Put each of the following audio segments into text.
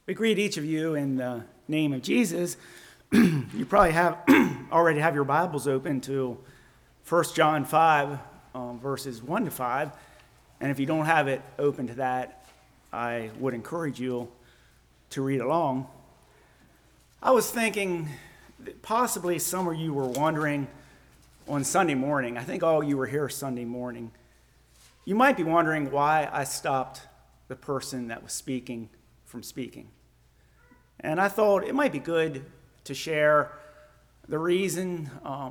We greet each of you in the name of Jesus. You probably already have your Bibles open to 1 John 5, verses 1 to 5. And if you don't have it open to that, I would encourage you to read along. I was thinking that possibly some of you were wondering on Sunday morning, I think all you were here Sunday morning, you might be wondering why I stopped the person that was speaking from speaking. And I thought it might be good to share the reason,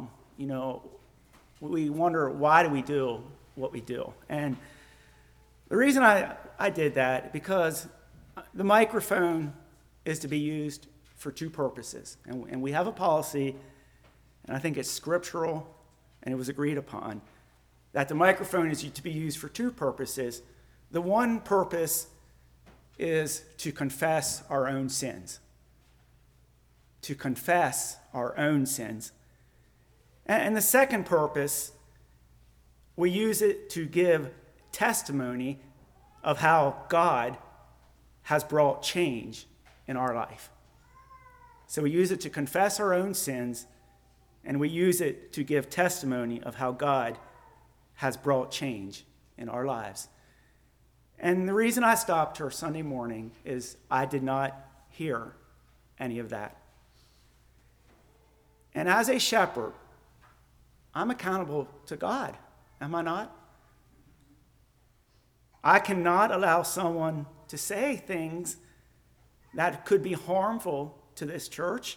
we wonder why do we do what we do. And the reason I did that, because the microphone is to be used for two purposes. And we have a policy, and I think it's scriptural, and it was agreed upon, that the microphone is to be used for two purposes. The one purpose is to confess our own sins. To confess our own sins. And the second purpose, we use it to give testimony of how God has brought change in our life. So we use it to confess our own sins, and we use it to give testimony of how God has brought change in our lives. And the reason I stopped her Sunday morning is I did not hear any of that. And as a shepherd, I'm accountable to God, am I not? I cannot allow someone to say things that could be harmful to this church.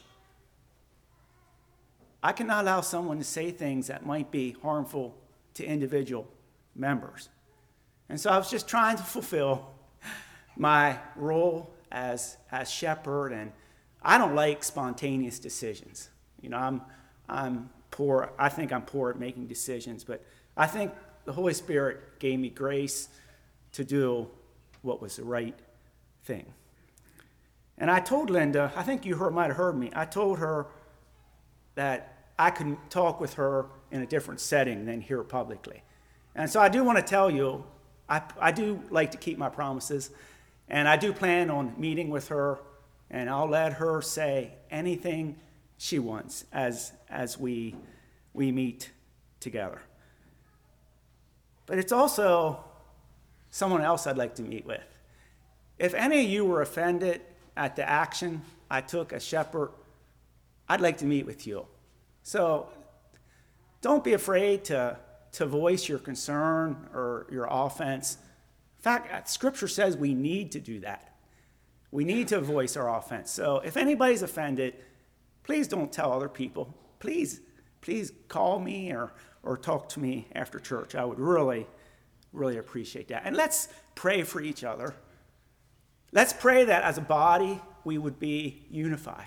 I cannot allow someone to say things that might be harmful to individual members. And so I was just trying to fulfill my role as shepherd, and I don't like spontaneous decisions. I'm poor. I think I'm poor at making decisions, but I think the Holy Spirit gave me grace to do what was the right thing. And I told Linda, I think you might have heard me, I told her that I could talk with her in a different setting than here publicly. And so I do want to tell you, I do like to keep my promises, and I do plan on meeting with her, and I'll let her say anything she wants as we meet together. But it's also someone else I'd like to meet with. If any of you were offended at the action I took as shepherd, I'd like to meet with you. So don't be afraid to voice your concern or your offense. In fact, Scripture says we need to do that. We need to voice our offense. So if anybody's offended, please don't tell other people. Please call me or talk to me after church. I would really, really appreciate that. And let's pray for each other. Let's pray that as a body, we would be unified.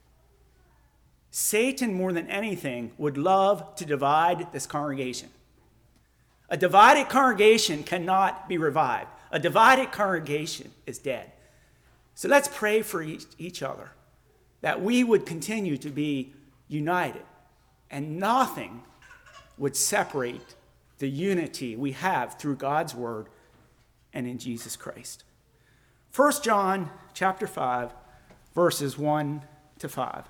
Satan, more than anything, would love to divide this congregation. A divided congregation cannot be revived. A divided congregation is dead. So let's pray for each other, that we would continue to be united, and nothing would separate the unity we have through God's word and in Jesus Christ. 1 John chapter 5, verses 1 to 5.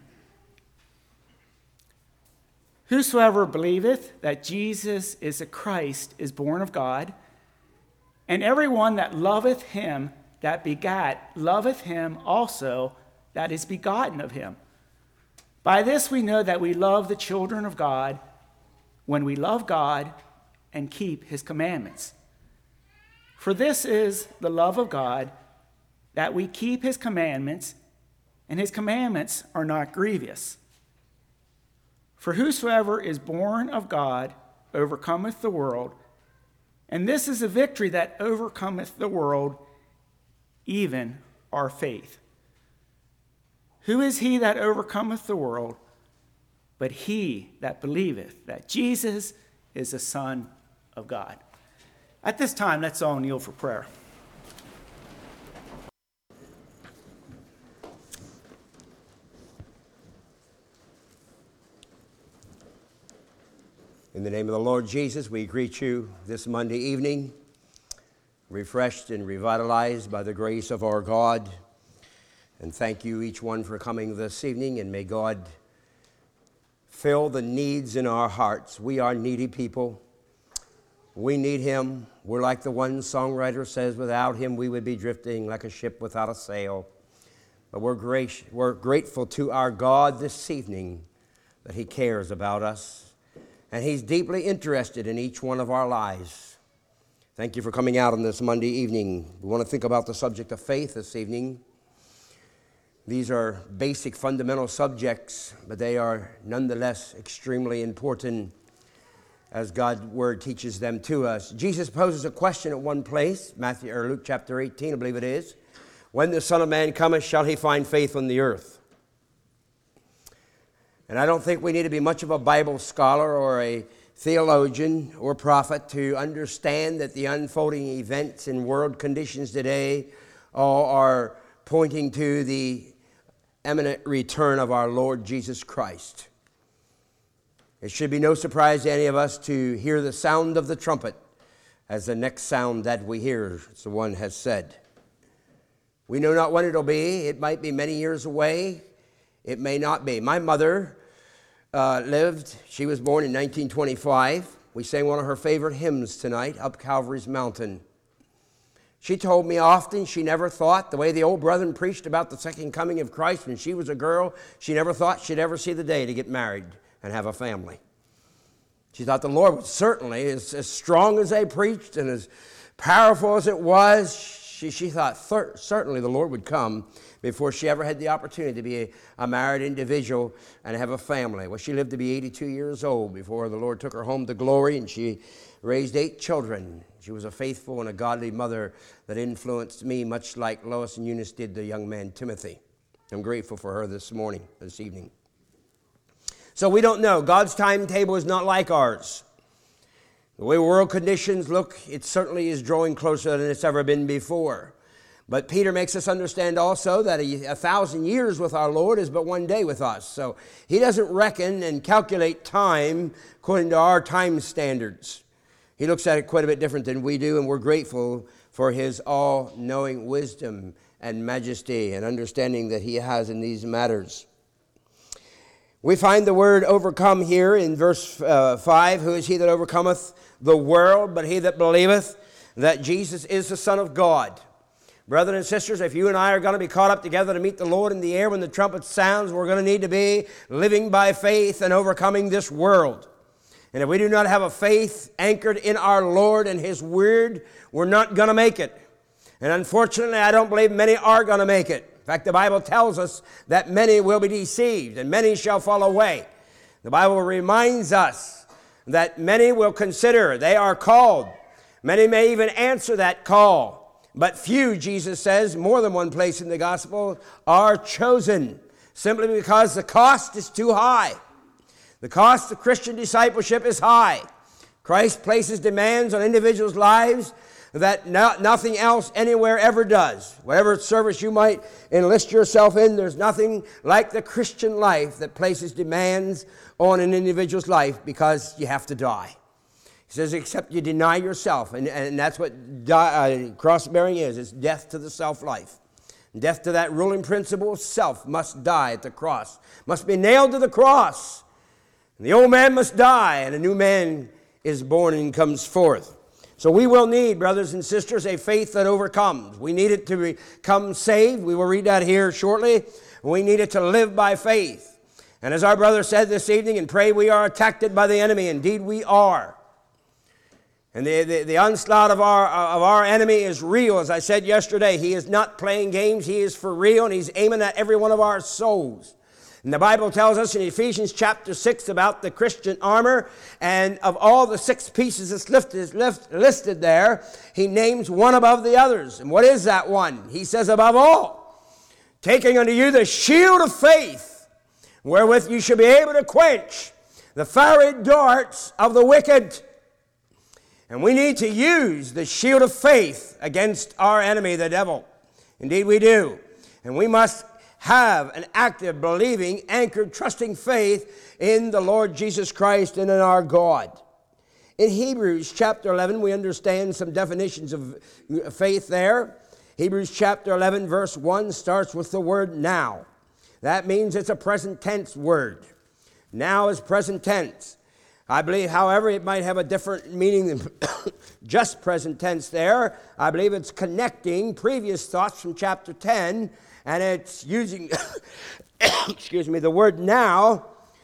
Whosoever believeth that Jesus is the Christ is born of God, and everyone that loveth him that begat loveth him also that is begotten of him. By this we know that we love the children of God, when we love God and keep his commandments. For this is the love of God, that we keep his commandments, and his commandments are not grievous. For whosoever is born of God overcometh the world, and this is a victory that overcometh the world, even our faith. Who is he that overcometh the world, but he that believeth that Jesus is the Son of God? At this time, let's all kneel for prayer. In the name of the Lord Jesus, we greet you this Monday evening, refreshed and revitalized by the grace of our God. And thank you, each one, for coming this evening, and may God fill the needs in our hearts. We are needy people. We need Him. We're like the one songwriter says, without Him we would be drifting like a ship without a sail. But we're grateful to our God this evening that He cares about us, and He's deeply interested in each one of our lives. Thank you for coming out on this Monday evening. We want to think about the subject of faith this evening. These are basic, fundamental subjects, but they are nonetheless extremely important as God's Word teaches them to us. Jesus poses a question at one place, Luke chapter 18, I believe it is. When the Son of Man cometh, shall He find faith on the earth? And I don't think we need to be much of a Bible scholar or a theologian or prophet to understand that the unfolding events and world conditions today all are pointing to the imminent return of our Lord Jesus Christ. It should be no surprise to any of us to hear the sound of the trumpet as the next sound that we hear, as the one has said. We know not when it'll be. It might be many years away. It may not be. My mother lived. She was born in 1925. We sang one of her favorite hymns tonight, Up Calvary's Mountain. She told me often she never thought, the way the old brethren preached about the second coming of Christ when she was a girl, she never thought she'd ever see the day to get married and have a family. She thought the Lord was certainly, as strong as they preached and as powerful as it was, she thought certainly the Lord would come before she ever had the opportunity to be a married individual and have a family. Well, she lived to be 82 years old before the Lord took her home to glory, and she raised 8 children. She was a faithful and a godly mother that influenced me much like Lois and Eunice did the young man Timothy. I'm grateful for her this evening. So we don't know. God's timetable is not like ours. The way world conditions look, it certainly is drawing closer than it's ever been before. But Peter makes us understand also that 1,000 years with our Lord is but one day with us. So He doesn't reckon and calculate time according to our time standards. He looks at it quite a bit different than we do, and we're grateful for His all-knowing wisdom and majesty and understanding that He has in these matters. We find the word overcome here in verse 5. Who is he that overcometh the world, but he that believeth that Jesus is the Son of God? Brothers and sisters, if you and I are going to be caught up together to meet the Lord in the air when the trumpet sounds, we're going to need to be living by faith and overcoming this world. And if we do not have a faith anchored in our Lord and His Word, we're not going to make it. And unfortunately, I don't believe many are going to make it. In fact, the Bible tells us that many will be deceived and many shall fall away. The Bible reminds us that many will consider they are called. Many may even answer that call. But few, Jesus says, more than one place in the gospel, are chosen simply because the cost is too high. The cost of Christian discipleship is high. Christ places demands on individuals' lives that nothing else anywhere ever does. Whatever service you might enlist yourself in, there's nothing like the Christian life that places demands on an individual's life because you have to die. He says, except you deny yourself. And that's what cross-bearing is. It's death to the self-life. Death to that ruling principle of self must die at the cross. Must be nailed to the cross. And the old man must die, and a new man is born and comes forth. So we will need, brothers and sisters, a faith that overcomes. We need it to become saved. We will read that here shortly. We need it to live by faith. And as our brother said this evening, and pray, we are attacked by the enemy. Indeed, we are. And the onslaught of our enemy is real. As I said yesterday, he is not playing games. He is for real, and he's aiming at every one of our souls. And the Bible tells us in Ephesians chapter 6 about the Christian armor, and of all the 6 pieces that's listed there, he names one above the others. And what is that one? He says, above all, taking unto you the shield of faith, wherewith you shall be able to quench the fiery darts of the wicked. And we need to use the shield of faith against our enemy, the devil. Indeed we do. And we must have an active, believing, anchored, trusting faith in the Lord Jesus Christ and in our God. In Hebrews chapter 11, we understand some definitions of faith there. Hebrews chapter 11, verse 1 starts with the word now. That means it's a present tense word. Now is present tense. I believe, however, it might have a different meaning than just present tense there. I believe it's connecting previous thoughts from chapter 10, and it's using, excuse me, the word now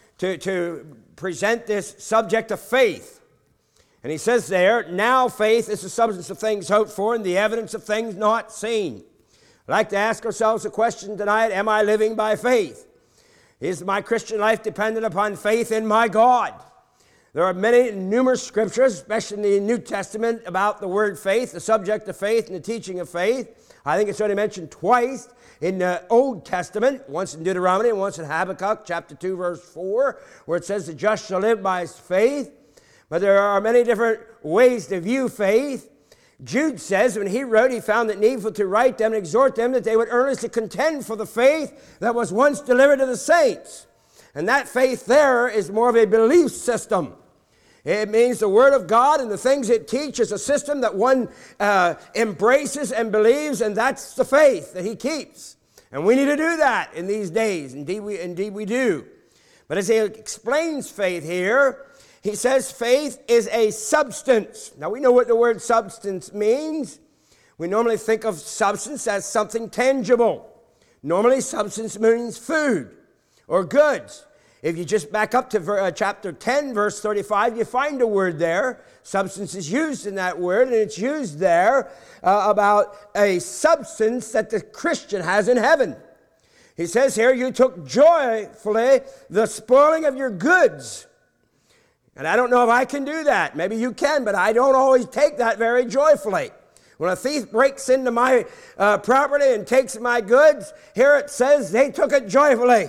to present this subject of faith. And he says there, now faith is the substance of things hoped for and the evidence of things not seen. I'd like to ask ourselves a question tonight, am I living by faith? Is my Christian life dependent upon faith in my God? There are numerous scriptures, especially in the New Testament, about the word faith, the subject of faith and the teaching of faith. I think it's only mentioned twice in the Old Testament, once in Deuteronomy and once in Habakkuk chapter 2, verse 4, where it says the just shall live by his faith. But there are many different ways to view faith. Jude says when he wrote, he found it needful to write them and exhort them that they would earnestly contend for the faith that was once delivered to the saints. And that faith there is more of a belief system. It means the Word of God and the things it teaches, a system that one embraces and believes, and that's the faith that he keeps. And we need to do that in these days. Indeed we do. But as he explains faith here, he says faith is a substance. Now we know what the word substance means. We normally think of substance as something tangible. Normally substance means food or goods. If you just back up to chapter 10, verse 35, you find a word there. Substance is used in that word, and it's used there about a substance that the Christian has in heaven. He says here, you took joyfully the spoiling of your goods. And I don't know if I can do that. Maybe you can, but I don't always take that very joyfully. When a thief breaks into my property and takes my goods, here it says they took it joyfully.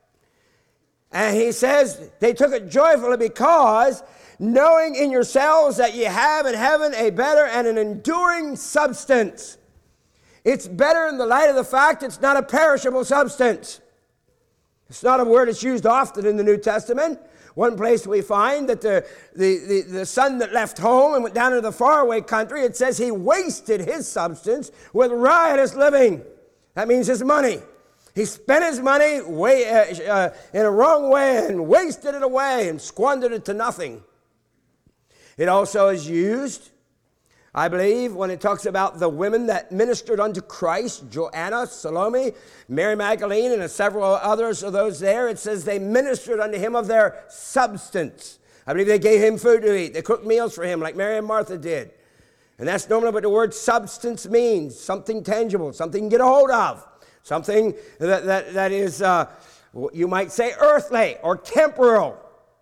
And he says they took it joyfully because knowing in yourselves that ye have in heaven a better and an enduring substance. It's better in the light of the fact it's not a perishable substance. It's not a word that's used often in the New Testament. One place we find that the son that left home and went down into the faraway country, it says he wasted his substance with riotous living. That means his money. He spent his money in a wrong way and wasted it away and squandered it to nothing. It also is used, I believe, when it talks about the women that ministered unto Christ, Joanna, Salome, Mary Magdalene, and several others of those there. It says they ministered unto him of their substance. I believe they gave him food to eat. They cooked meals for him like Mary and Martha did. And that's normally what the word substance means, something tangible, something you can get a hold of. Something that is, you might say, earthly or temporal.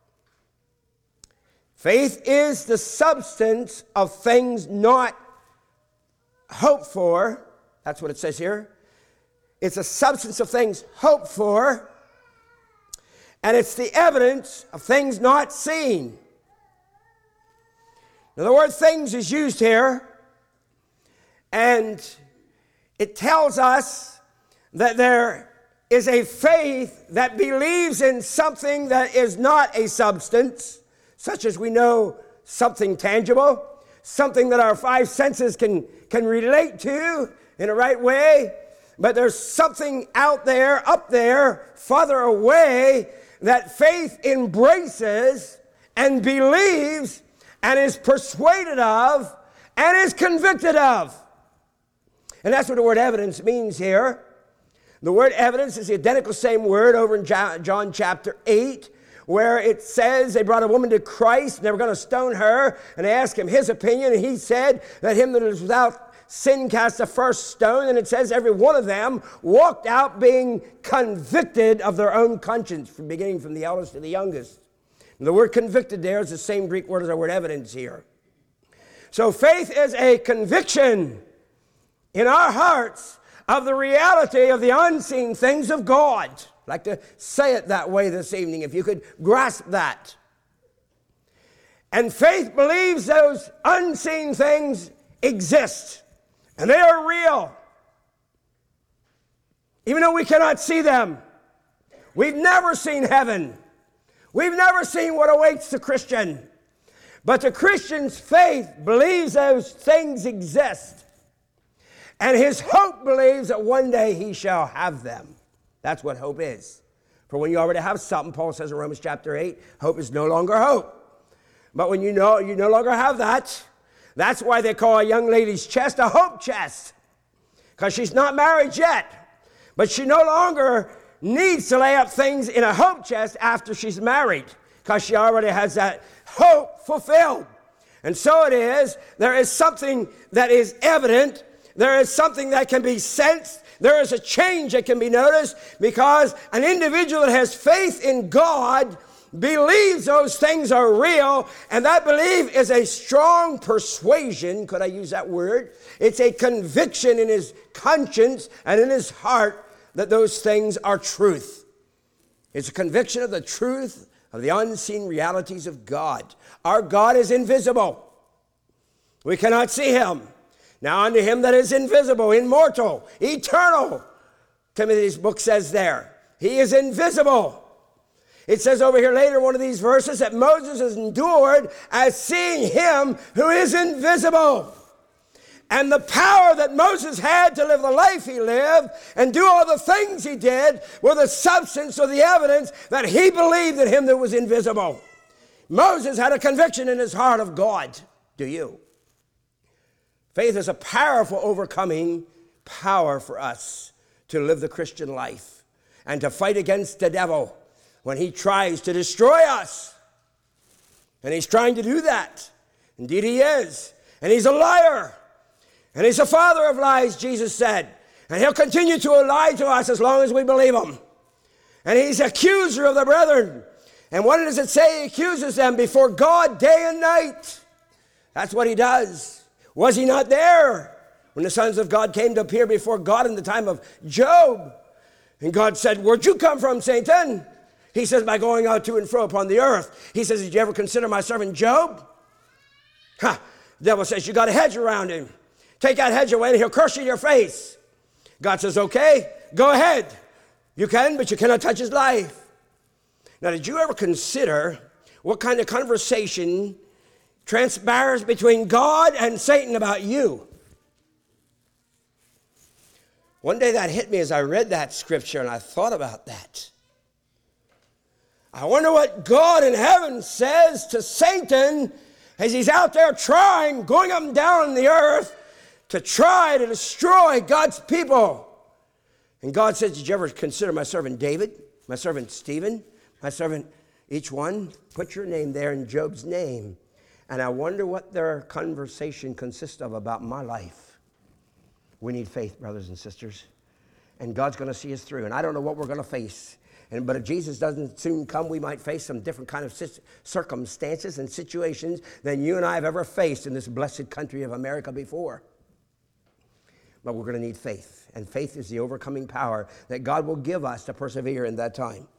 Faith is the substance of things not hoped for. That's what it says here. It's a substance of things hoped for. And it's the evidence of things not seen. Now, the word things is used here. And it tells us that there is a faith that believes in something that is not a substance, such as we know something tangible, something that our five senses can relate to in a right way, but there's something out there, up there, farther away, that faith embraces and believes and is persuaded of and is convicted of. And that's what the word evidence means here. The word evidence is the identical same word over in John chapter 8, where it says they brought a woman to Christ and they were going to stone her, and they asked him his opinion, and he said that him that is without sin cast the first stone, and it says every one of them walked out being convicted of their own conscience, beginning from the eldest to the youngest. And the word convicted there is the same Greek word as our word evidence here. So faith is a conviction in our hearts of the reality of the unseen things of God. I'd like to say it that way this evening, if you could grasp that. And faith believes those unseen things exist, and they are real. Even though we cannot see them. We've never seen heaven. We've never seen what awaits the Christian. But the Christian's faith believes those things exist. And his hope believes that one day he shall have them. That's what hope is. For when you already have something, Paul says in Romans chapter 8, hope is no longer hope. But when you no longer have that, that's why they call a young lady's chest a hope chest. Because she's not married yet. But she no longer needs to lay up things in a hope chest after she's married. Because she already has that hope fulfilled. And so it is, there is something that is evident. There is something that can be sensed. There is a change that can be noticed because an individual that has faith in God believes those things are real, and that belief is a strong persuasion. Could I use that word? It's a conviction in his conscience and in his heart that those things are truth. It's a conviction of the truth of the unseen realities of God. Our God is invisible. We cannot see him. Now unto him that is invisible, immortal, eternal, Timothy's book says there, he is invisible. It says over here later, one of these verses, that Moses has endured as seeing him who is invisible. And the power that Moses had to live the life he lived and do all the things he did were the substance or the evidence that he believed in him that was invisible. Moses had a conviction in his heart of God. Do you? Faith is a powerful overcoming power for us to live the Christian life and to fight against the devil when he tries to destroy us. And he's trying to do that. Indeed he is. And he's a liar. And he's a father of lies, Jesus said. And he'll continue to lie to us as long as we believe him. And he's accuser of the brethren. And what does it say? He accuses them before God day and night. That's what he does. Was he not there when the sons of God came to appear before God in the time of Job? And God said, where'd you come from, Satan? He says, by going out to and fro upon the earth. He says, did you ever consider my servant Job? The devil says, you got a hedge around him. Take that hedge away and he'll curse you in your face. God says, okay, go ahead. You can, but you cannot touch his life. Now, did you ever consider what kind of conversation transpires between God and Satan about you? One day that hit me as I read that scripture, and I thought about that. I wonder what God in heaven says to Satan as he's out there trying, going up and down the earth to try to destroy God's people. And God says, did you ever consider my servant David, my servant Stephen, my servant, each one? Put your name there in Job's name. And I wonder what their conversation consists of about my life. We need faith, brothers and sisters. And God's going to see us through. And I don't know what we're going to face. But if Jesus doesn't soon come, we might face some different kind of circumstances and situations than you and I have ever faced in this blessed country of America before. But we're going to need faith. And faith is the overcoming power that God will give us to persevere in that time.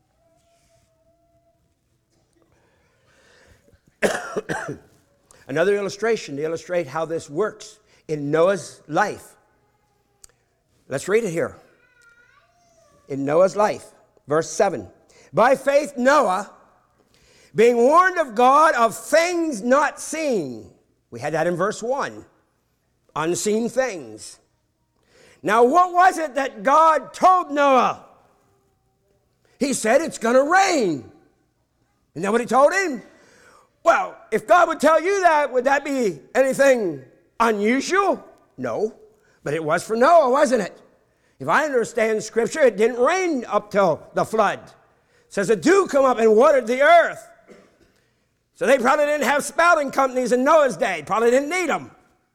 Another illustration to illustrate how this works in Noah's life. Let's read it here. In Noah's life, verse 7. By faith Noah, being warned of God of things not seen. We had that in verse 1. Unseen things. Now, what was it that God told Noah? He said it's going to rain. Isn't that what he told him? Well, if God would tell you that, would that be anything unusual? No. But it was for Noah, wasn't it? If I understand Scripture, it didn't rain up till the flood. It says the dew come up and watered the earth. So they probably didn't have spouting companies in Noah's day. Probably didn't need them.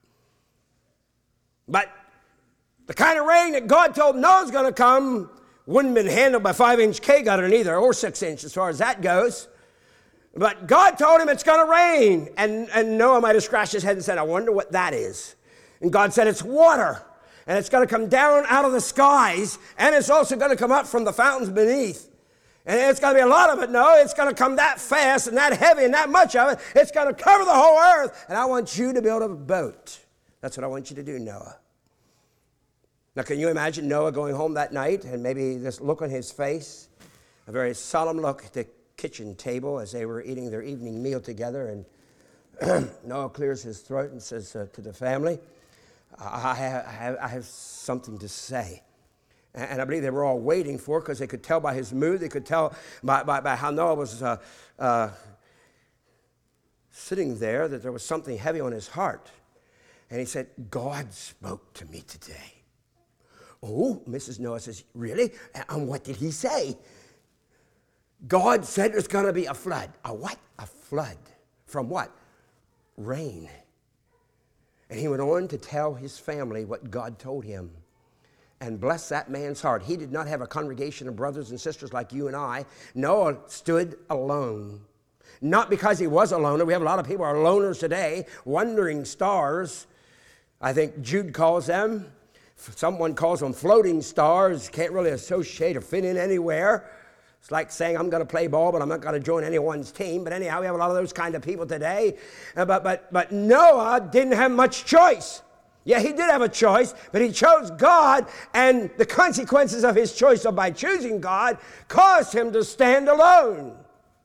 But the kind of rain that God told Noah's going to come wouldn't have been handled by 5-inch K-gutter neither, or 6-inch as far as that goes. But God told him it's going to rain. And Noah might have scratched his head and said, I wonder what that is. And God said, it's water. And it's going to come down out of the skies. And it's also going to come up from the fountains beneath. And it's going to be a lot of it. No, it's going to come that fast and that heavy and that much of it. It's going to cover the whole earth. And I want you to build a boat. That's what I want you to do, Noah. Now, can you imagine Noah going home that night and maybe this look on his face, a very solemn look at the kitchen table as they were eating their evening meal together, and Noah clears his throat and says to the family, I have something to say. And I believe they were all waiting for it because they could tell by his mood. They could tell by how Noah was sitting there that there was something heavy on his heart. And he said, God spoke to me today. Oh, Mrs. Noah says, really? And what did he say? God said there's going to be a flood. A what? A flood. From what? Rain. And he went on to tell his family what God told him. And bless that man's heart. He did not have a congregation of brothers and sisters like you and I. Noah stood alone. Not because he was a loner. We have a lot of people who are loners today, wandering stars. I think Jude calls them. Someone calls them floating stars. Can't really associate or fit in anywhere. It's like saying, I'm going to play ball, but I'm not going to join anyone's team. But anyhow, we have a lot of those kind of people today. But Noah didn't have much choice. Yeah, he did have a choice, but he chose God, and the consequences of his choice by choosing God caused him to stand alone.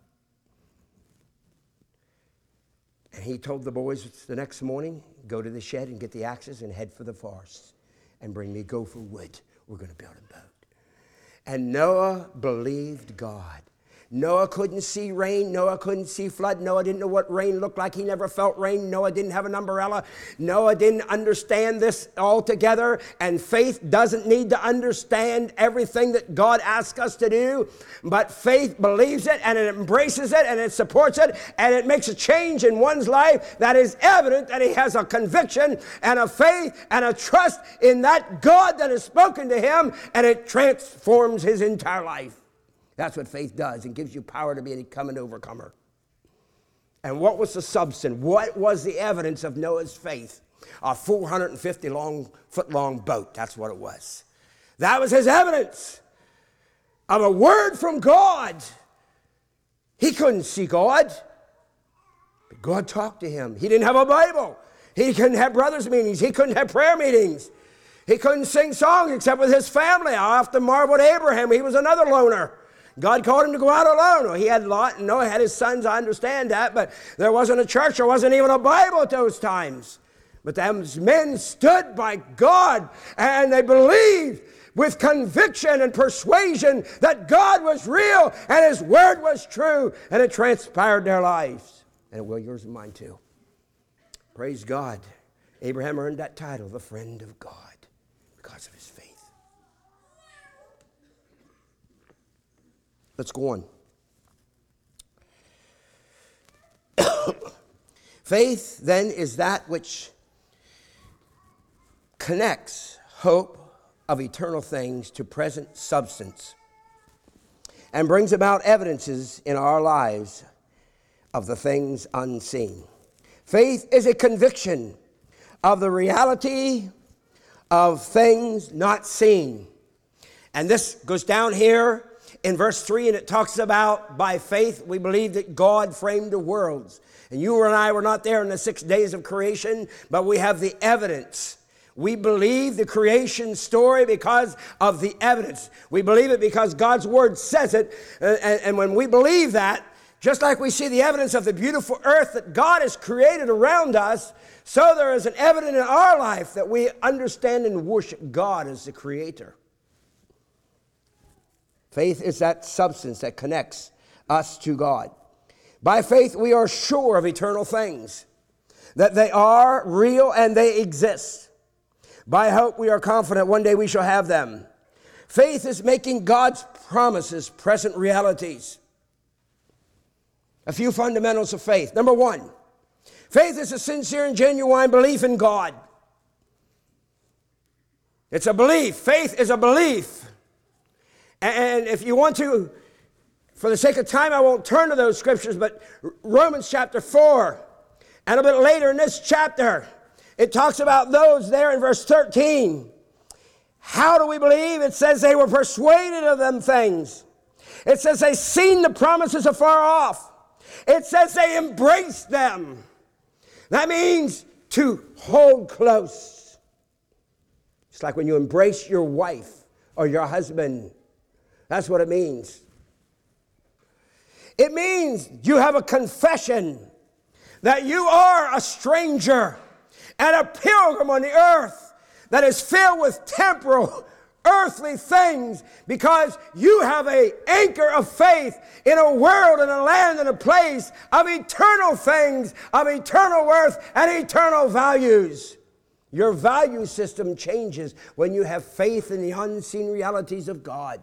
And he told the boys the next morning, go to the shed and get the axes and head for the forest and bring me gopher wood. We're going to build a boat. And Noah believed God. Noah couldn't see rain. Noah couldn't see flood. Noah didn't know what rain looked like. He never felt rain. Noah didn't have an umbrella. Noah didn't understand this altogether. And faith doesn't need to understand everything that God asks us to do. But faith believes it, and it embraces it, and it supports it, and it makes a change in one's life that is evident that he has a conviction and a faith and a trust in that God that has spoken to him, and it transforms his entire life. That's what faith does. It gives you power to become an overcomer. And what was the substance? What was the evidence of Noah's faith? A 450-foot long boat. That's what it was. That was his evidence of a word from God. He couldn't see God, but God talked to him. He didn't have a Bible. He couldn't have brothers' meetings. He couldn't have prayer meetings. He couldn't sing songs except with his family. I often marveled at Abraham. He was another loner. God called him to go out alone. He had Lot, and Noah had his sons. I understand that, but there wasn't a church. There wasn't even a Bible at those times. But those men stood by God, and they believed with conviction and persuasion that God was real and his word was true, and it transpired their lives. And it will yours and mine too. Praise God. Abraham earned that title, the friend of God, because of his faith. Let's go on. Faith, then, is that which connects hope of eternal things to present substance and brings about evidences in our lives of the things unseen. Faith is a conviction of the reality of things not seen. And this goes down here in verse 3, and it talks about by faith we believe that God framed the worlds. And you and I were not there in the 6 days of creation, but we have the evidence. We believe the creation story because of the evidence. We believe it because God's word says it. And when we believe that, just like we see the evidence of the beautiful earth that God has created around us, so there is an evidence in our life that we understand and worship God as the creator. Faith is that substance that connects us to God. By faith, we are sure of eternal things, that they are real and they exist. By hope, we are confident one day we shall have them. Faith is making God's promises present realities. A few fundamentals of faith. Number one, faith is a sincere and genuine belief in God. It's a belief. Faith is a belief. And if you want to, for the sake of time, I won't turn to those scriptures, but Romans chapter 4, and a bit later in this chapter, it talks about those there in verse 13. How do we believe? It says they were persuaded of them things. It says they seen the promises afar off. It says they embraced them. That means to hold close. It's like when you embrace your wife or your husband. That's what it means. It means you have a confession that you are a stranger and a pilgrim on the earth that is filled with temporal, earthly things, because you have an anchor of faith in a world and a land and a place of eternal things, of eternal worth and eternal values. Your value system changes when you have faith in the unseen realities of God.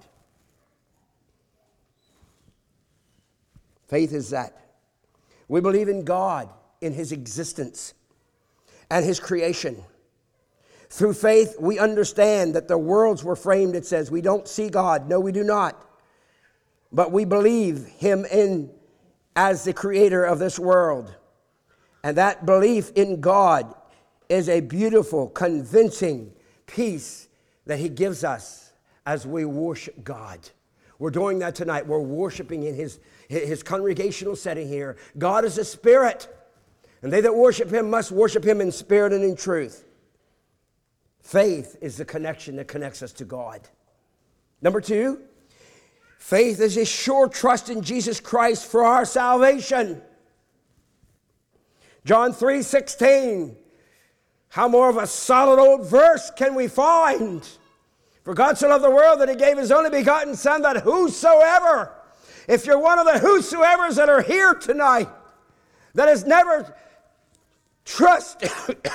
Faith is that. We believe in God, in His existence and His creation. Through faith, we understand that the worlds were framed, it says. We don't see God. No, we do not. But we believe Him as the creator of this world. And that belief in God is a beautiful, convincing peace that He gives us as we worship God. We're doing that tonight. We're worshiping in His congregational setting here. God is a spirit, and they that worship Him must worship Him in spirit and in truth. Faith is the connection that connects us to God. Number 2, faith is a sure trust in Jesus Christ for our salvation. John 3:16. How more of a solid old verse can we find? For God so loved the world that He gave His only begotten Son, that whosoever, if you're one of the whosoevers that are here tonight, that has never trusted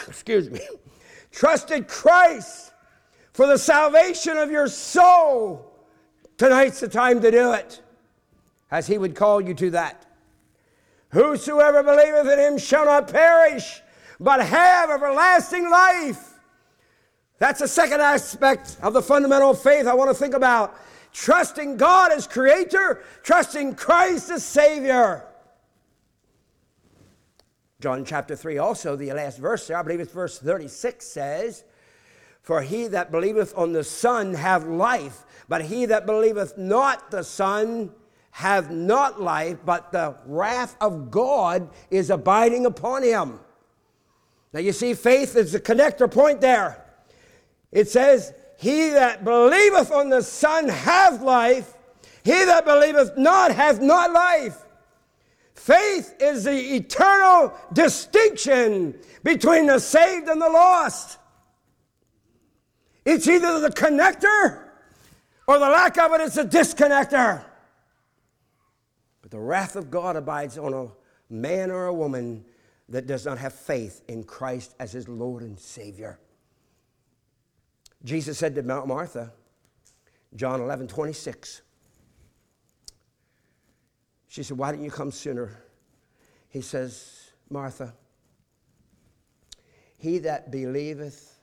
Christ for the salvation of your soul, tonight's the time to do it, as He would call you to that. Whosoever believeth in Him shall not perish, but have everlasting life. That's the second aspect of the fundamental faith I want to think about. Trusting God as creator, trusting Christ as Savior. John chapter 3 also, the last verse there, I believe it's verse 36, says, For he that believeth on the Son hath life, but he that believeth not the Son hath not life, but the wrath of God is abiding upon him. Now you see, faith is the connector point there. It says, He that believeth on the Son hath life, he that believeth not hath not life. Faith is the eternal distinction between the saved and the lost. It's either the connector or the lack of it is a disconnector. But the wrath of God abides on a man or a woman that does not have faith in Christ as his Lord and Savior. Jesus said to Martha, John 11:26. She said, why didn't you come sooner? He says, Martha, he that believeth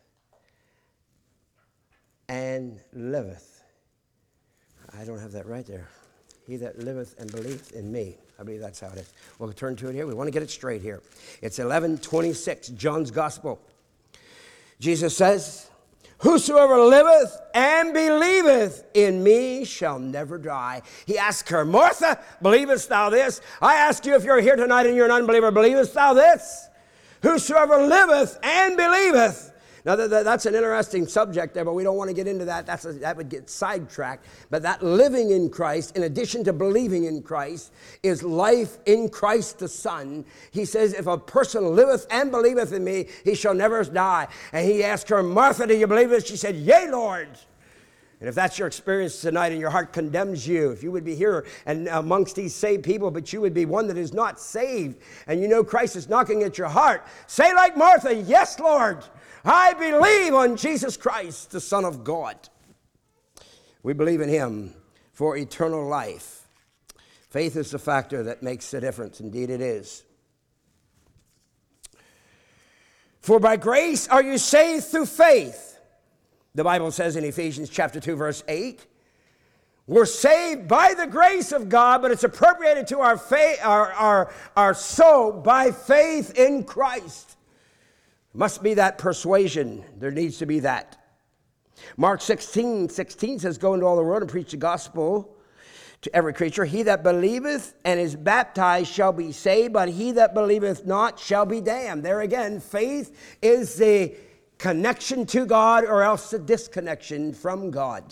and liveth. I don't have that right there. He that liveth and believeth in me. I believe that's how it is. We'll turn to it here. We want to get it straight here. It's 11:26, John's Gospel. Jesus says, whosoever liveth and believeth in me shall never die. He asked her, Martha, believest thou this? I ask you, if you're here tonight and you're an unbeliever, believest thou this? Whosoever liveth and believeth. Now, that's an interesting subject there, but we don't want to get into that. That would get sidetracked. But that living in Christ, in addition to believing in Christ, is life in Christ the Son. He says, if a person liveth and believeth in me, he shall never die. And he asked her, Martha, do you believe this? She said, yea, Lord. And if that's your experience tonight and your heart condemns you, if you would be here and amongst these saved people, but you would be one that is not saved, and you know Christ is knocking at your heart, say like Martha, yes, Lord. I believe on Jesus Christ, the Son of God. We believe in him for eternal life. Faith is the factor that makes the difference. Indeed it is. For by grace are you saved through faith. The Bible says in Ephesians chapter 2, verse 8, we're saved by the grace of God, but it's appropriated to our faith, our soul by faith in Christ. Must be that persuasion. There needs to be that. Mark 16:16 says, go into all the world and preach the gospel to every creature. He that believeth and is baptized shall be saved, but he that believeth not shall be damned. There again, faith is the connection to God or else the disconnection from God.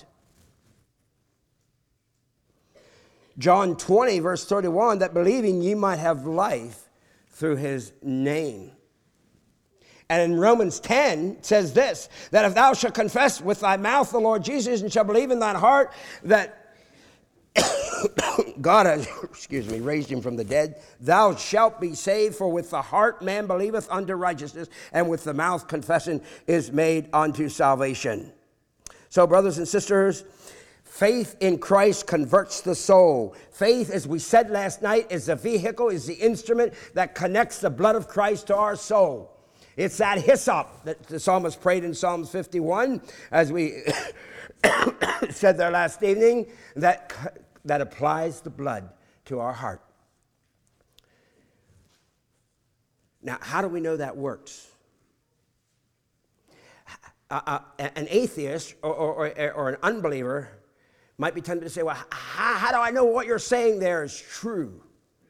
John 20, verse 31, that believing ye might have life through his name. And in Romans 10, it says this, that if thou shalt confess with thy mouth the Lord Jesus and shalt believe in thine heart that God has, raised him from the dead, thou shalt be saved. For with the heart man believeth unto righteousness, and with the mouth confession is made unto salvation. So, brothers and sisters, faith in Christ converts the soul. Faith, as we said last night, is the vehicle, is the instrument that connects the blood of Christ to our soul. It's that hyssop that the psalmist prayed in Psalms 51, as we said there last evening, that applies the blood to our heart. Now, how do we know that works? An atheist or an unbeliever might be tempted to say, well, how do I know what you're saying there is true?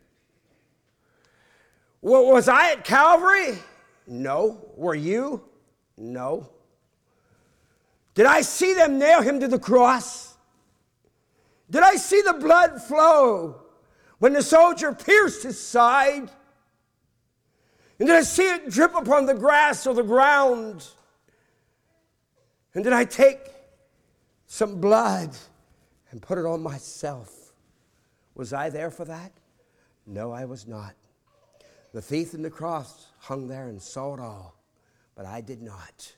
Well, was I at Calvary? No. Were you? No. Did I see them nail him to the cross? Did I see the blood flow when the soldier pierced his side? And did I see it drip upon the grass or the ground? And did I take some blood and put it on myself? Was I there for that? No, I was not. The thief in the cross hung there and saw it all, but I did not.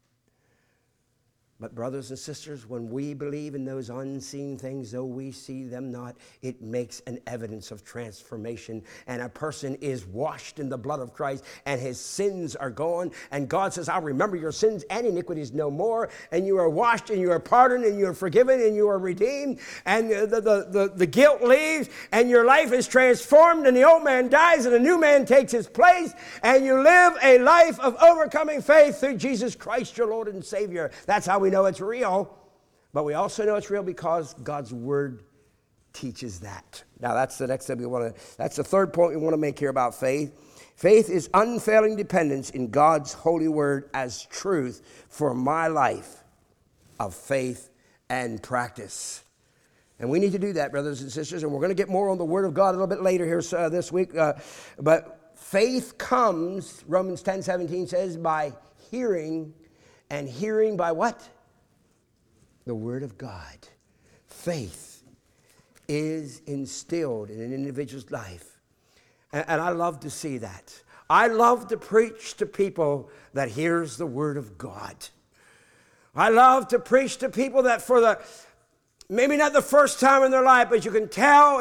But brothers and sisters, when we believe in those unseen things, though we see them not, it makes an evidence of transformation. And a person is washed in the blood of Christ, and his sins are gone. And God says, I'll remember your sins and iniquities no more. And you are washed, and you are pardoned, and you are forgiven, and you are redeemed. And the guilt leaves, and your life is transformed, and the old man dies, and a new man takes his place. And you live a life of overcoming faith through Jesus Christ, your Lord and Savior. That's how we know it's real, but we also know it's real because God's Word teaches that. Now, that's the next thing that's the third point we want to make here about faith. Faith is unfailing dependence in God's holy Word as truth for my life of faith and practice. And we need to do that, brothers and sisters, and we're going to get more on the Word of God a little bit later here this week. But faith comes, Romans 10:17 says, by hearing, and hearing by what? The Word of God. Faith is instilled in an individual's life. And I love to see that. I love to preach to people that hears the Word of God. I love to preach to people that for the, maybe not the first time in their life, but you can tell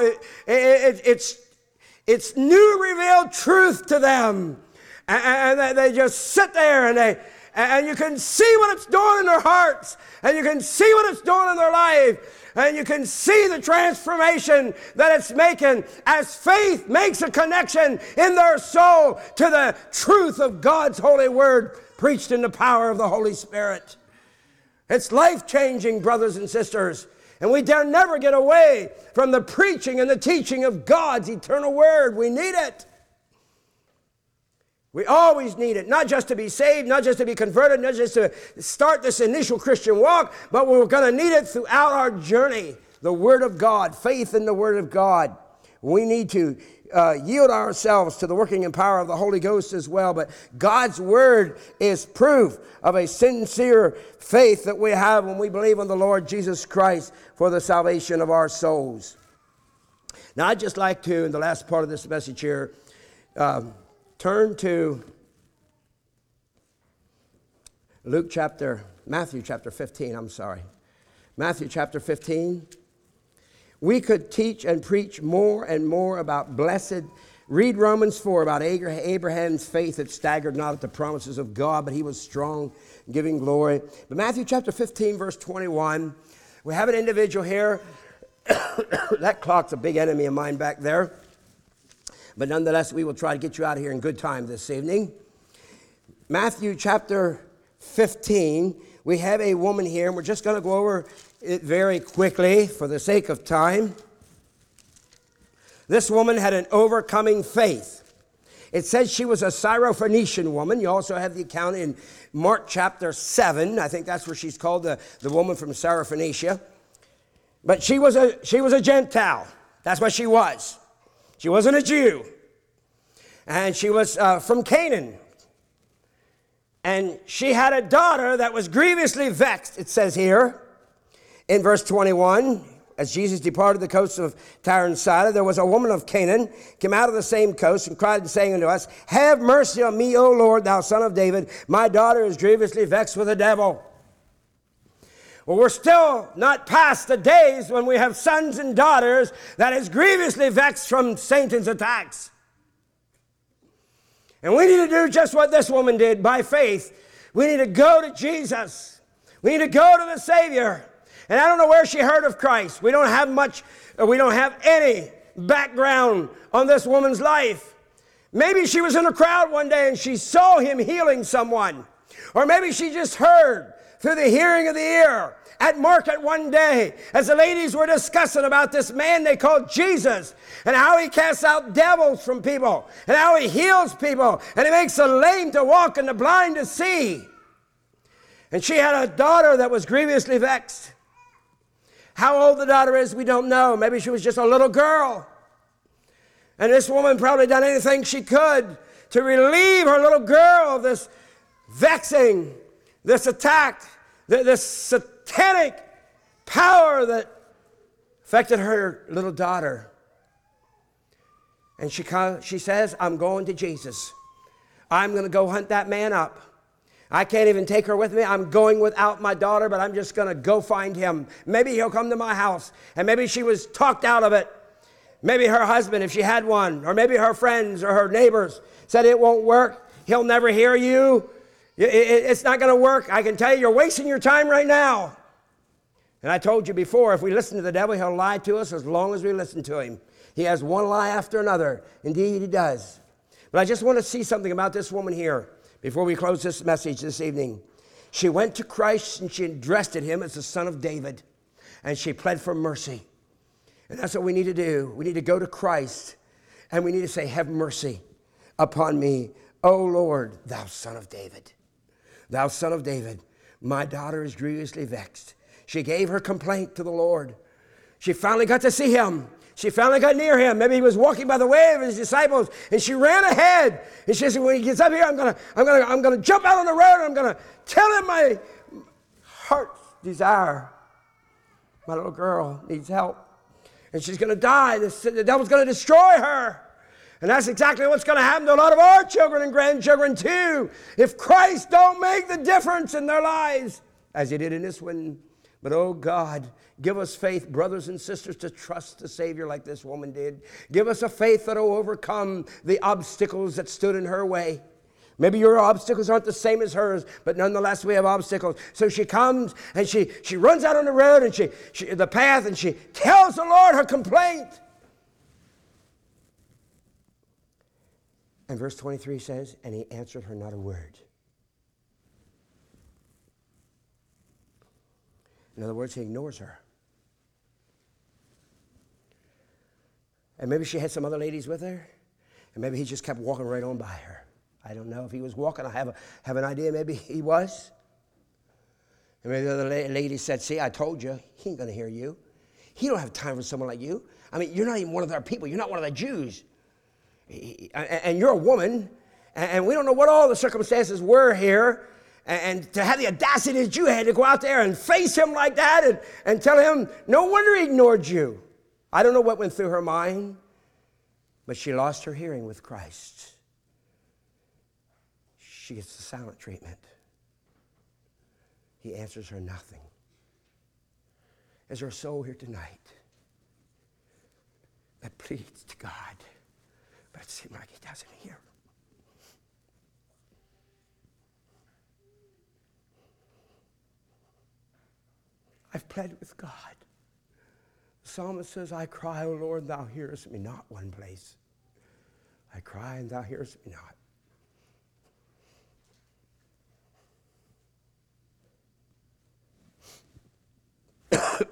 it's new revealed truth to them. And they just sit there and you can see what it's doing in their hearts. And you can see what it's doing in their life. And you can see the transformation that it's making as faith makes a connection in their soul to the truth of God's holy word preached in the power of the Holy Spirit. It's life-changing, brothers and sisters. And we dare never get away from the preaching and the teaching of God's eternal word. We need it. We always need it, not just to be saved, not just to be converted, not just to start this initial Christian walk, but we're going to need it throughout our journey. The Word of God, faith in the Word of God. We need to yield ourselves to the working and power of the Holy Ghost as well. But God's Word is proof of a sincere faith that we have when we believe on the Lord Jesus Christ for the salvation of our souls. Now, I'd just like to, in the last part of this message here, turn to Matthew chapter 15, Matthew chapter 15. We could teach and preach more and more about blessed. Read Romans 4 about Abraham's faith that staggered not at the promises of God, but he was strong, giving glory. But Matthew chapter 15, verse 21, we have an individual here. That clock's a big enemy of mine back there. But nonetheless, we will try to get you out of here in good time this evening. Matthew chapter 15, we have a woman here, and we're just going to go over it very quickly for the sake of time. This woman had an overcoming faith. It says she was a Syrophoenician woman. You also have the account in Mark chapter 7. I think that's where she's called, the woman from Syrophoenicia. But she was a Gentile. That's what she was. She wasn't a Jew. And she was from Canaan. And she had a daughter that was grievously vexed, it says here in verse 21. As Jesus departed the coast of Tyre and Sidon, there was a woman of Canaan, came out of the same coast, and cried, saying unto us, Have mercy on me, O Lord, thou son of David. My daughter is grievously vexed with the devil. Well, we're still not past the days when we have sons and daughters that is grievously vexed from Satan's attacks. And we need to do just what this woman did by faith. We need to go to Jesus. We need to go to the Savior. And I don't know where she heard of Christ. We don't have any background on this woman's life. Maybe she was in a crowd one day and she saw him healing someone. Or maybe she just heard through the hearing of the ear at market one day as the ladies were discussing about this man they called Jesus and how he casts out devils from people and how he heals people and he makes the lame to walk and the blind to see. And she had a daughter that was grievously vexed. How old the daughter is, we don't know. Maybe she was just a little girl. And this woman probably done anything she could to relieve her little girl of this vexing, this attack, this satanic power that affected her little daughter. And she says, I'm going to Jesus. I'm going to go hunt that man up. I can't even take her with me. I'm going without my daughter, but I'm just going to go find him. Maybe he'll come to my house. And maybe she was talked out of it. Maybe her husband, if she had one, or maybe her friends or her neighbors said it won't work. He'll never hear you. It's not going to work. I can tell you, you're wasting your time right now. And I told you before, if we listen to the devil, he'll lie to us as long as we listen to him. He has one lie after another. Indeed, he does. But I just want to see something about this woman here before we close this message this evening. She went to Christ and she addressed him as the Son of David. And she pled for mercy. And that's what we need to do. We need to go to Christ and we need to say, have mercy upon me, O Lord, thou Son of David. Thou Son of David, my daughter is grievously vexed. She gave her complaint to the Lord. She finally got to see him. She finally got near him. Maybe he was walking by the way of his disciples, and she ran ahead. And she said, when he gets up here, I'm gonna jump out on the road, and I'm gonna tell him my heart's desire. My little girl needs help. And she's gonna die. The devil's gonna destroy her. And that's exactly what's going to happen to a lot of our children and grandchildren too, if Christ don't make the difference in their lives, as he did in this one. But oh God, give us faith, brothers and sisters, to trust the Savior like this woman did. Give us a faith that will overcome the obstacles that stood in her way. Maybe your obstacles aren't the same as hers, but nonetheless we have obstacles. So she comes and she runs out on the road and the path, and she tells the Lord her complaint. And verse 23 says, and he answered her not a word. In other words, he ignores her. And maybe she had some other ladies with her, and maybe he just kept walking right on by her. I don't know if he was walking. I have an idea. Maybe he was. And maybe the other lady said, see, I told you, he ain't going to hear you. He don't have time for someone like you. I mean, you're not even one of their people. You're not one of the Jews. And you're a woman, and we don't know what all the circumstances were here, and to have the audacity that you had to go out there and face him like that and tell him, no wonder he ignored you. I don't know what went through her mind, but she lost her hearing with Christ. She gets the silent treatment. He answers her nothing. Is there a soul here tonight that pleads to God, but it seems like he doesn't hear? I've pled with God. The psalmist says, I cry, O Lord, thou hearest me not. One place. I cry and thou hearest me not.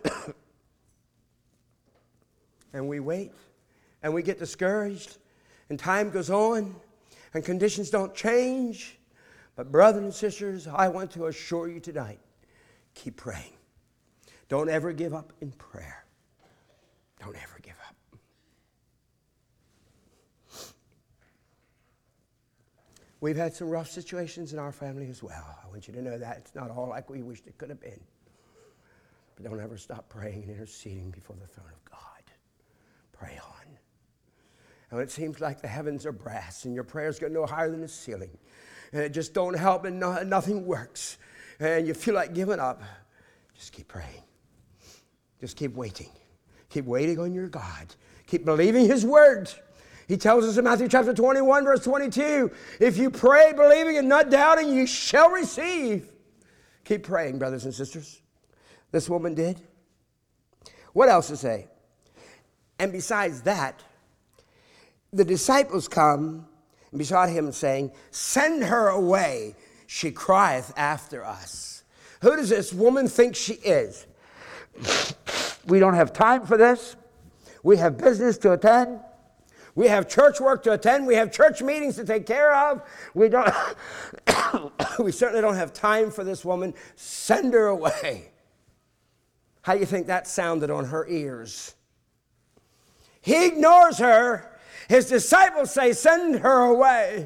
And we wait, and we get discouraged, and time goes on, and conditions don't change. But brothers and sisters, I want to assure you tonight, keep praying. Don't ever give up in prayer. Don't ever give up. We've had some rough situations in our family as well. I want you to know that. It's not all like we wished it could have been. But don't ever stop praying and interceding before the throne of God. Pray on. And when it seems like the heavens are brass and your prayers go no higher than the ceiling, and it just don't help and nothing works, and you feel like giving up, just keep praying. Just keep waiting. Keep waiting on your God. Keep believing His word. He tells us in Matthew chapter 21, verse 22, if you pray believing and not doubting, you shall receive. Keep praying, brothers and sisters. This woman did. What else to say? And besides that, the disciples come and besought him, saying, send her away. She crieth after us. Who does this woman think she is? We don't have time for this. We have business to attend. We have church work to attend. We have church meetings to take care of. We certainly don't have time for this woman. Send her away. How do you think that sounded on her ears? He ignores her. His disciples say, send her away.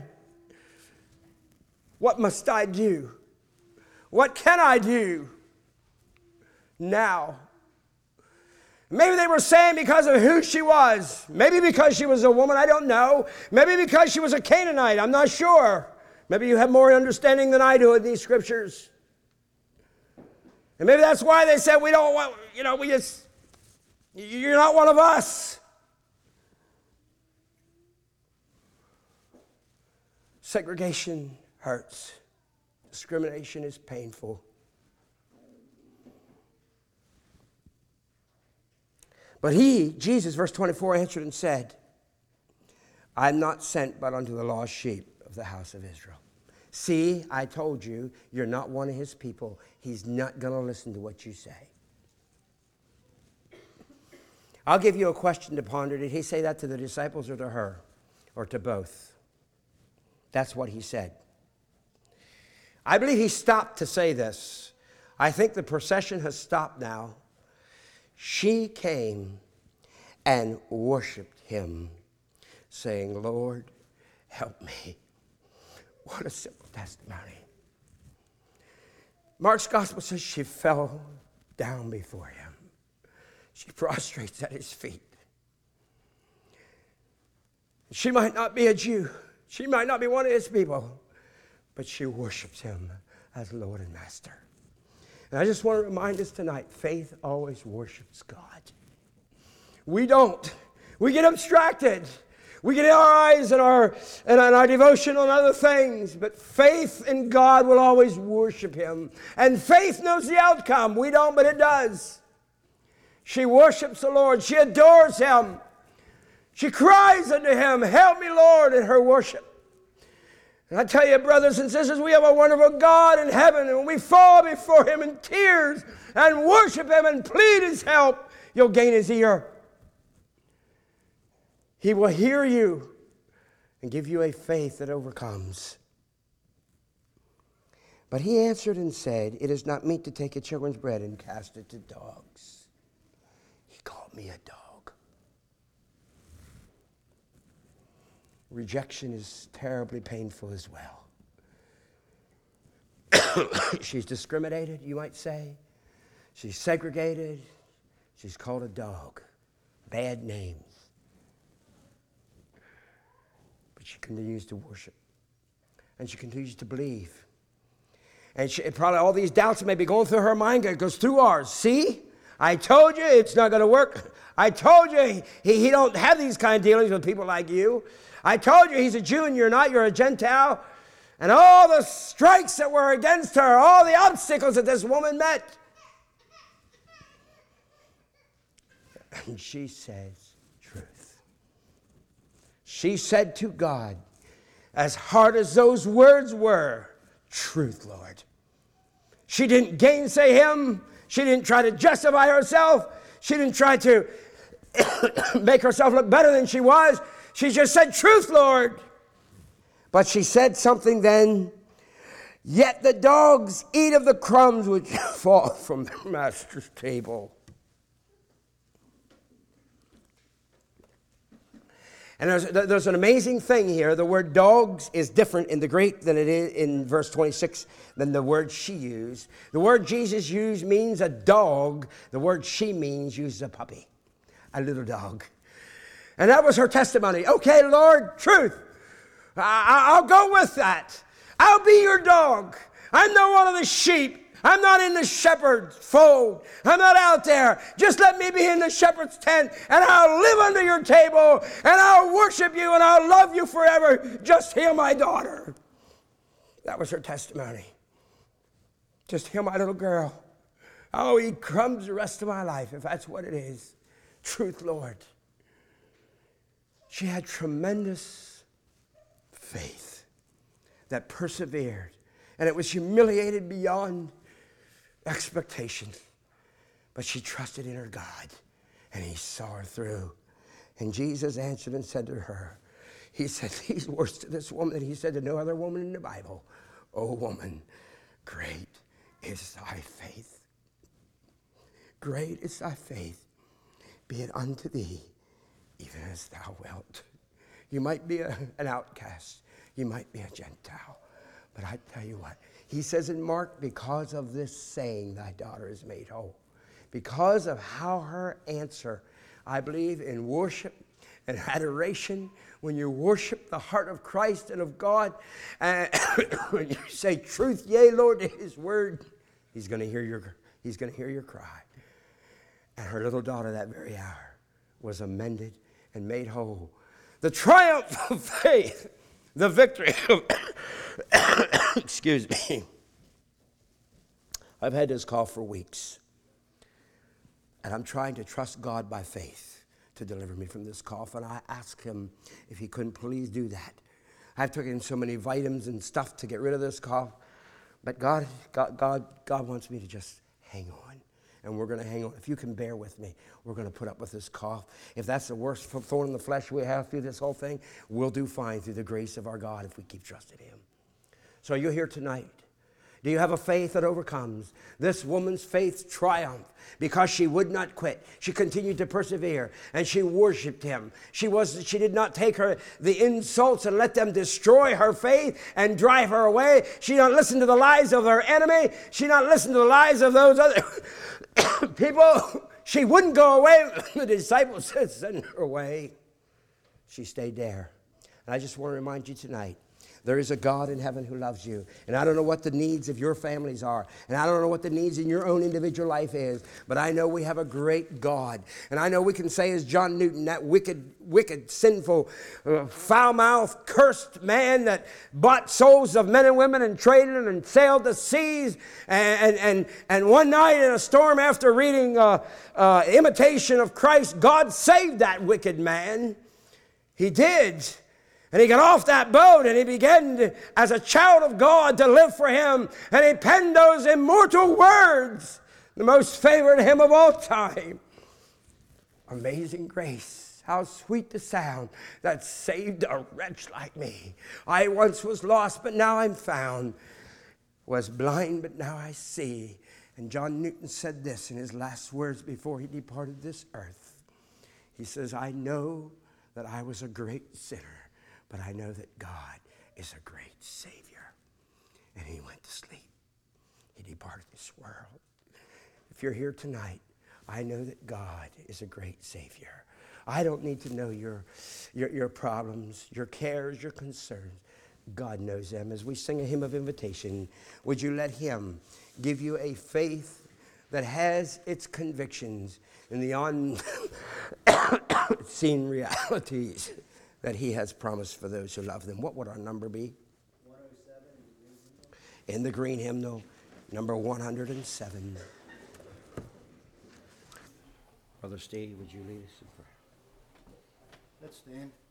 What must I do? What can I do now? Maybe they were saying because of who she was. Maybe because she was a woman, I don't know. Maybe because she was a Canaanite, I'm not sure. Maybe you have more understanding than I do in these scriptures. And maybe that's why they said, we don't want, you're not one of us. Segregation hurts. Discrimination is painful. But he, Jesus, verse 24, answered and said, I am not sent but unto the lost sheep of the house of Israel. See, I told you, you're not one of his people. He's not going to listen to what you say. I'll give you a question to ponder. Did he say that to the disciples or to her? Or to both? That's what he said. I believe he stopped to say this. I think the procession has stopped now. She came and worshiped him, saying, Lord, help me. What a simple testimony. Mark's gospel says she fell down before him. She prostrates at his feet. She might not be a Jew. She might not be one of his people, but she worships him as Lord and Master. And I just want to remind us tonight, faith always worships God. We don't. We get abstracted. We get our eyes and our devotion on other things, but faith in God will always worship him. And faith knows the outcome. We don't, but it does. She worships the Lord. She adores him. She cries unto him, help me, Lord, in her worship. And I tell you, brothers and sisters, we have a wonderful God in heaven, and when we fall before him in tears and worship him and plead his help, you'll gain his ear. He will hear you and give you a faith that overcomes. But he answered and said, it is not meet to take a children's bread and cast it to dogs. He called me a dog. Rejection is terribly painful as well. She's discriminated, you might say. She's segregated. She's called a dog. Bad names. But she continues to worship. And she continues to believe. And probably all these doubts may be going through her mind. It goes through ours. See? I told you it's not going to work. I told you he don't have these kind of dealings with people like you. I told you he's a Jew and you're not. You're a Gentile. And all the strikes that were against her, all the obstacles that this woman met. And she says truth. She said to God, as hard as those words were, truth, Lord. She didn't gainsay him. She didn't try to justify herself. She didn't try to make herself look better than she was. She just said, truth, Lord. But she said something then, yet the dogs eat of the crumbs which fall from their master's table. And there's an amazing thing here. The word dogs is different in the Greek than it is in verse 26 than the word she used. The word Jesus used means a dog. The word she uses a puppy, a little dog. And that was her testimony. Okay, Lord, truth. I'll go with that. I'll be your dog. I'm not one of the sheep. I'm not in the shepherd's fold. I'm not out there. Just let me be in the shepherd's tent, and I'll live under your table, and I'll worship you, and I'll love you forever. Just heal my daughter. That was her testimony. Just heal my little girl. I'll eat crumbs the rest of my life, if that's what it is. Truth, Lord. She had tremendous faith that persevered, and it was humiliated beyond expectation. But she trusted in her God, and he saw her through. And Jesus answered and said to her, he said these words to this woman that he said to no other woman in the Bible, "O woman, great is thy faith. Great is thy faith. Be it unto thee, even as thou wilt." You might be an outcast. You might be a Gentile. But I tell you what, he says in Mark, because of this saying, thy daughter is made whole. Because of how her answer, I believe in worship and adoration, when you worship the heart of Christ and of God, and when you say truth, yea, Lord, to his word, he's going to hear your cry. And her little daughter that very hour was amended and made whole. The triumph of faith, the victory of excuse me. I've had this cough for weeks. And I'm trying to trust God by faith to deliver me from this cough. And I asked him if he couldn't please do that. I've taken so many vitamins and stuff to get rid of this cough. But God wants me to just hang on. And we're going to hang on. If you can bear with me, we're going to put up with this cough. If that's the worst thorn in the flesh we have through this whole thing, we'll do fine through the grace of our God if we keep trusting him. So are you here tonight? Do you have a faith that overcomes? This woman's faith triumphed because she would not quit. She continued to persevere, and she worshiped him. She did not take the insults and let them destroy her faith and drive her away. She did not listen to the lies of her enemy. She did not listen to the lies of those other people. She wouldn't go away. The disciples said, "Send her away." She stayed there. And I just want to remind you tonight, there is a God in heaven who loves you. And I don't know what the needs of your families are. And I don't know what the needs in your own individual life is. But I know we have a great God. And I know we can say as John Newton, that wicked, sinful, foul-mouthed, cursed man that bought souls of men and women and traded them and sailed the seas. And one night in a storm after reading Imitation of Christ, God saved that wicked man. He did. And he got off that boat and he began as a child of God to live for him. And he penned those immortal words, the most favorite hymn of all time. Amazing grace, how sweet the sound that saved a wretch like me. I once was lost, but now I'm found. Was blind, but now I see. And John Newton said this in his last words before he departed this earth. He says, "I know that I was a great sinner, but I know that God is a great Savior." And he went to sleep. He departed this world. If you're here tonight, I know that God is a great Savior. I don't need to know your problems, your cares, your concerns. God knows them. As we sing a hymn of invitation, would you let him give you a faith that has its convictions in the unseen realities that he has promised for those who love them. What would our number be? 107. In the green hymnal, number 107. Brother Steve, would you lead us in prayer? Let's stand.